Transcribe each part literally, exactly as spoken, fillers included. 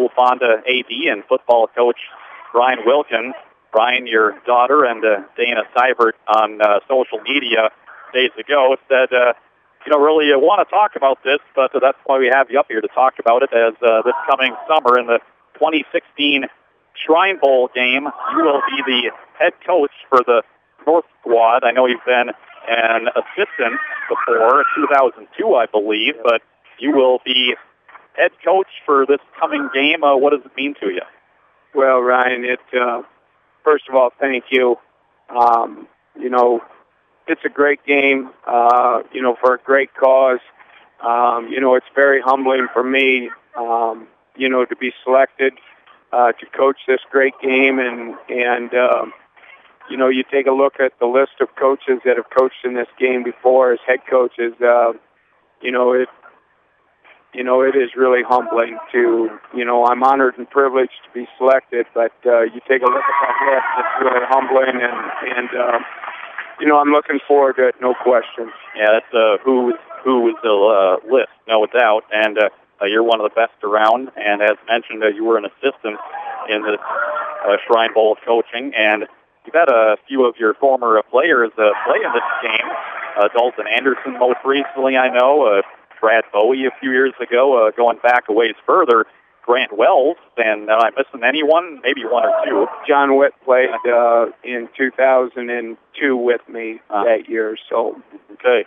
School Fonda A D and football coach Brian Wilkin. Brian, your daughter, and uh, Dana Seibert on uh, social media days ago said, uh, you don't really uh, want to talk about this, but uh, that's why we have you up here to talk about it, as uh, this coming summer in the twenty sixteen Shrine Bowl game, you will be the head coach for the North Squad. I know you've been an assistant before, two thousand two, I believe, but you will be head coach for this coming game. Uh, what does it mean to you? Well, Ryan, it uh, first of all, thank you. Um, you know, it's a great game, uh, you know, for a great cause. Um, you know, it's very humbling for me, um, you know, to be selected uh, to coach this great game. And, and um, you know, you take a look at the list of coaches that have coached in this game before as head coaches, uh, you know, it, you know, it is really humbling to, you know, I'm honored and privileged to be selected, but uh, you take a look at that list, it's really humbling, and, and uh, you know, I'm looking forward to it, no question. Yeah, that's uh, who who is the uh, list, no doubt, and uh, uh, you're one of the best around, and as mentioned, uh, you were an assistant in the uh, Shrine Bowl coaching, and you've had a few of your former uh, players uh, play in this game. Uh, Dalton Anderson most recently, I know, uh, Brad Bowie a few years ago, uh, going back a ways further, Grant Wells, and am I missing anyone? Maybe one or two. John Witt played uh, in two thousand two with me uh, that year. So okay,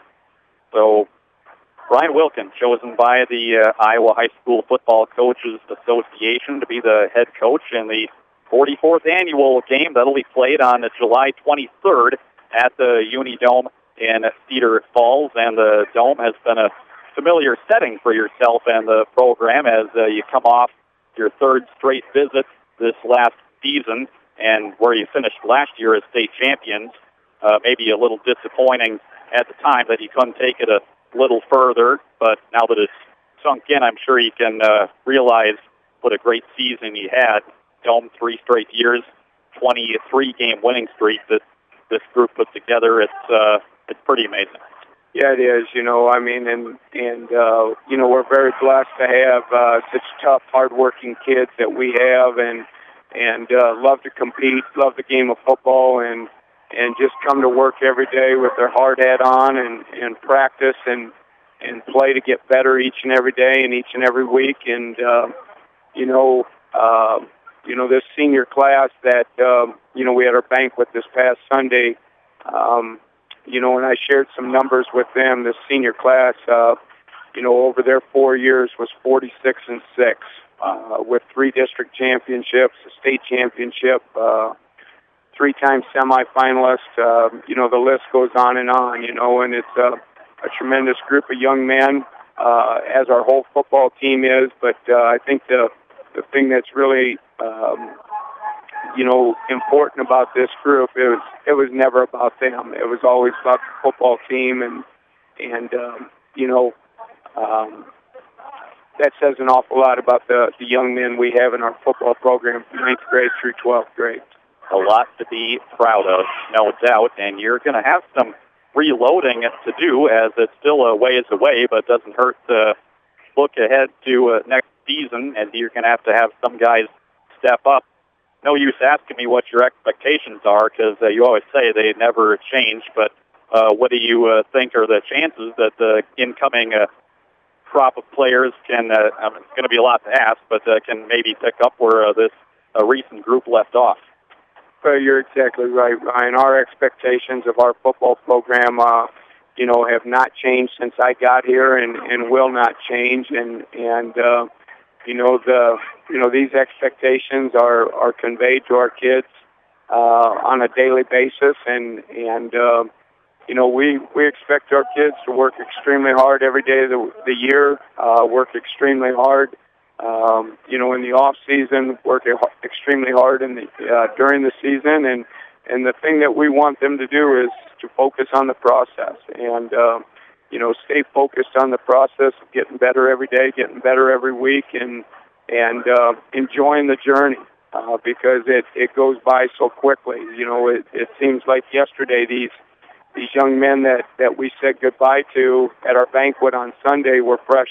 so Brian Wilkin, chosen by the uh, Iowa High School Football Coaches Association to be the head coach in the forty-fourth annual game that'll be played on July twenty-third at the Unidome in Cedar Falls, and the Dome has been a familiar setting for yourself and the program as uh, you come off your third straight visit this last season, and where you finished last year as state champions. Uh, maybe a little disappointing at the time that you couldn't take it a little further, but now that it's sunk in, I'm sure you can uh, realize what a great season you had. Dome three straight years, twenty-three game winning streak that this group put together. It's uh, it's pretty amazing. Yeah, it is. You know, I mean, and and uh, you know, we're very blessed to have uh, such tough, hardworking kids that we have, and and uh, love to compete, love the game of football, and and just come to work every day with their hard hat on, and and practice and and play to get better each and every day and each and every week. And uh, you know, uh, you know, this senior class that um, you know we had our banquet this past Sunday. Um, You know, and I shared some numbers with them. This senior class, uh, you know, over their four years was forty-six and six, uh, with three district championships, a state championship, uh, three-time semifinalist. Uh, you know, the list goes on and on. You know, and it's uh, a tremendous group of young men, uh, as our whole football team is. But uh, I think the the thing that's really um, you know, important about this group, it was it was never about them. It was always about the football team, and and um, you know, um, that says an awful lot about the, the young men we have in our football program from ninth grade through twelfth grade. A lot to be proud of, no doubt, and you're going to have some reloading to do as it's still a ways away, but it doesn't hurt to look ahead to uh, next season, and you're going to have to have some guys step up. No use asking me what your expectations are, because uh, you always say they never change, but uh, what do you uh, think are the chances that the incoming uh, crop of players can, uh, I mean, it's going to be a lot to ask, but uh, can maybe pick up where uh, this uh, recent group left off? Well, you're exactly right, Ryan. Our expectations of our football program, uh, you know, have not changed since I got here, and, and will not change, and, and uh, you know, the you know these expectations are, are conveyed to our kids uh, on a daily basis, and and uh, you know we, we expect our kids to work extremely hard every day of the, the year, uh, work extremely hard, um, you know, in the off season, work extremely hard in the uh, during the season, and and the thing that we want them to do is to focus on the process, and uh, you know, stay focused on the process of getting better every day, getting better every week, and and uh, enjoying the journey uh, because it, it goes by so quickly. You know, it, it seems like yesterday these these young men that, that we said goodbye to at our banquet on Sunday were freshmen,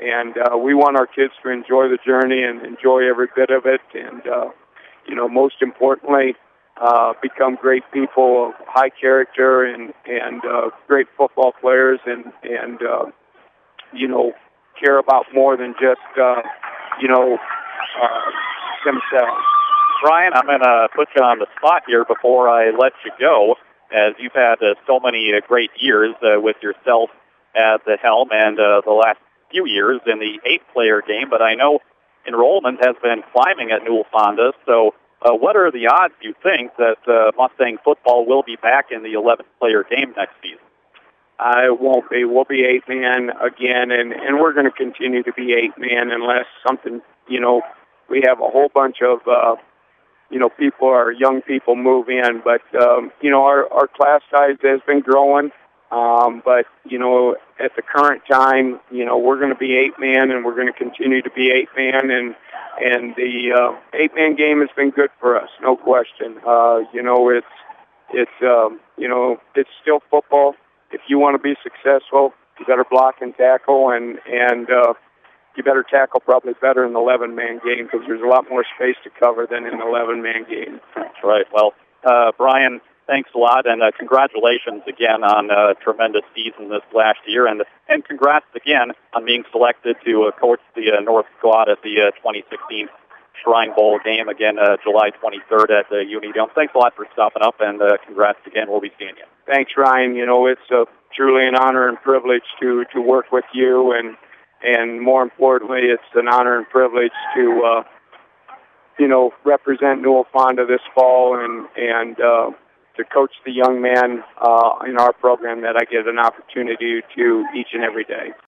and uh, we want our kids to enjoy the journey and enjoy every bit of it, and uh, you know, most importantly, uh, become great people of high character and and uh, great football players, and and uh, you know, care about more than just uh, you know uh, themselves. Brian, I'm going to put you on the spot here before I let you go, as you've had uh, so many uh, great years uh, with yourself at the helm, and uh, the last few years in the eight-player game, but I know enrollment has been climbing at Newell Fonda, so uh, what are the odds, you think, that uh, Mustang football will be back in the eleven-player game next season? Uh, it won't be. We'll be eight-man again, and, and we're going to continue to be eight-man unless something, you know, we have a whole bunch of, uh, you know, people, our young people move in, but, um, you know, our, our class size has been growing. Um, but, you know, at the current time, you know, we're going to be eight-man, and we're going to continue to be eight-man, and and the uh, eight-man game has been good for us, no question. Uh, you know, it's, it's um, you know, it's still football. If you want to be successful, you better block and tackle, and, and uh, you better tackle probably better in the eleven-man game because there's a lot more space to cover than in the eleven-man game. That's right. Well, uh, Brian, thanks a lot, and uh, congratulations again on a tremendous season this last year, and and congrats again on being selected to uh, coach the uh, North Squad at the uh, twenty sixteen Shrine Bowl game, again, uh, July twenty-third at the Unidome. Thanks a lot for stopping up, and uh, congrats again. We'll be seeing you. Thanks, Ryan. You know, it's uh, truly an honor and privilege to, to work with you, and and more importantly, it's an honor and privilege to, uh, you know, represent Newell Fonda this fall, and, and uh, to coach the young man uh, in our program that I get an opportunity to each and every day.